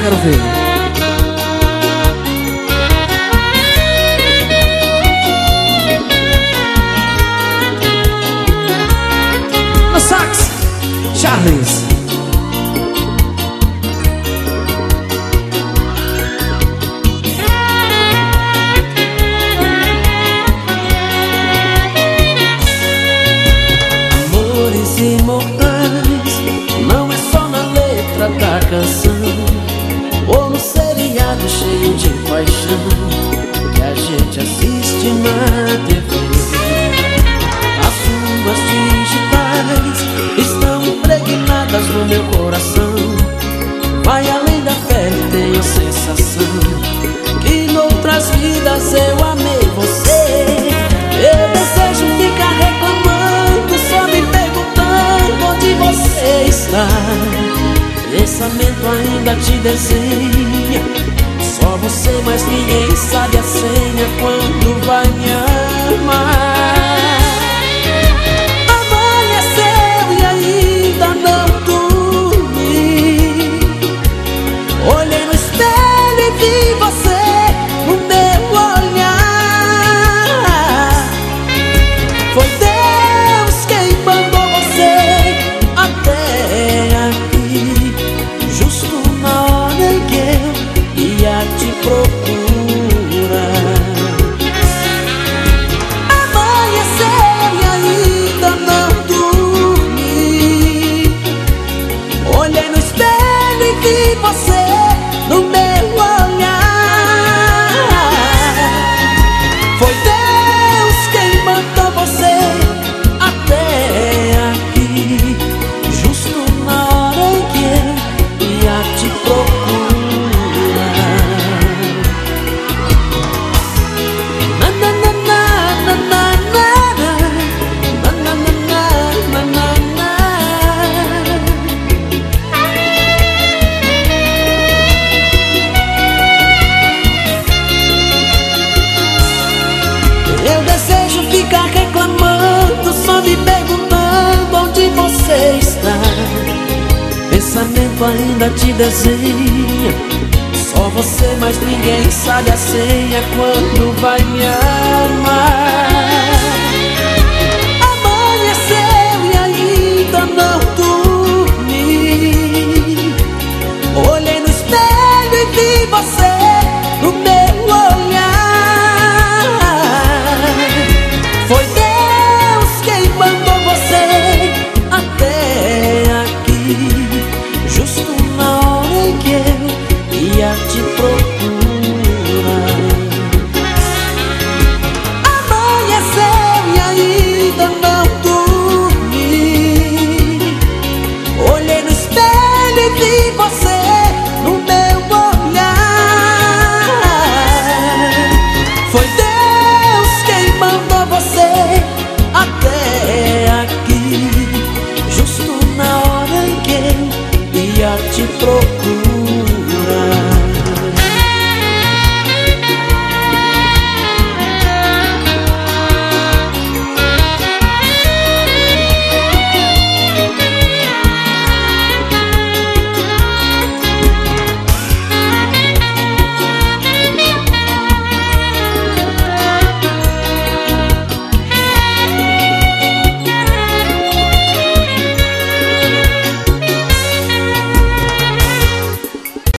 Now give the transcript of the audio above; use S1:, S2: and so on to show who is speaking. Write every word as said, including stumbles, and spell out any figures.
S1: quero ver. No sax, Charles.
S2: Amores imortais não é só na letra da canção ou no seriado cheio de paixão que a gente assiste na T V. As suas digitais estão impregnadas no meu coração. Vai além da pele, tenho a sensação que noutras vidas eu amei você. Eu desejo ficar reclamando, só me perguntando onde você está. Pensamento ainda te desenha, só você, mas ninguém sabe a senha quando vai me amar. Amanheceu e ainda não dormi. Olhei no espelho e vi você no meu olhar. Foi Deus quem mandou você até aqui, justo na hora em que eu ia te procurar. Amanheceu e ainda não dormi. Olhei no espelho e vi você no meu olhar. Foi Deus quem mandou você até aqui, justo na hora em que eu ia te procurar. Na na na na na na na na na na na na na. Eu desejo ficar reclamando, só me perguntando onde você está. Pensamento ainda te desenha, só você, mas ninguém sabe a senha quando vai me amar. Amanheceu e ainda não dormi. Olhei no espelho e vi você no meu olhar. Foi Deus quem mandou você até aqui, justo na hora em que eu ia te procurar. Amanheceu e ainda não dormi. Olhei no espelho e vi você no meu olhar. Foi Deus quem mandou você até aqui, justo na hora em que eu ia te procurar.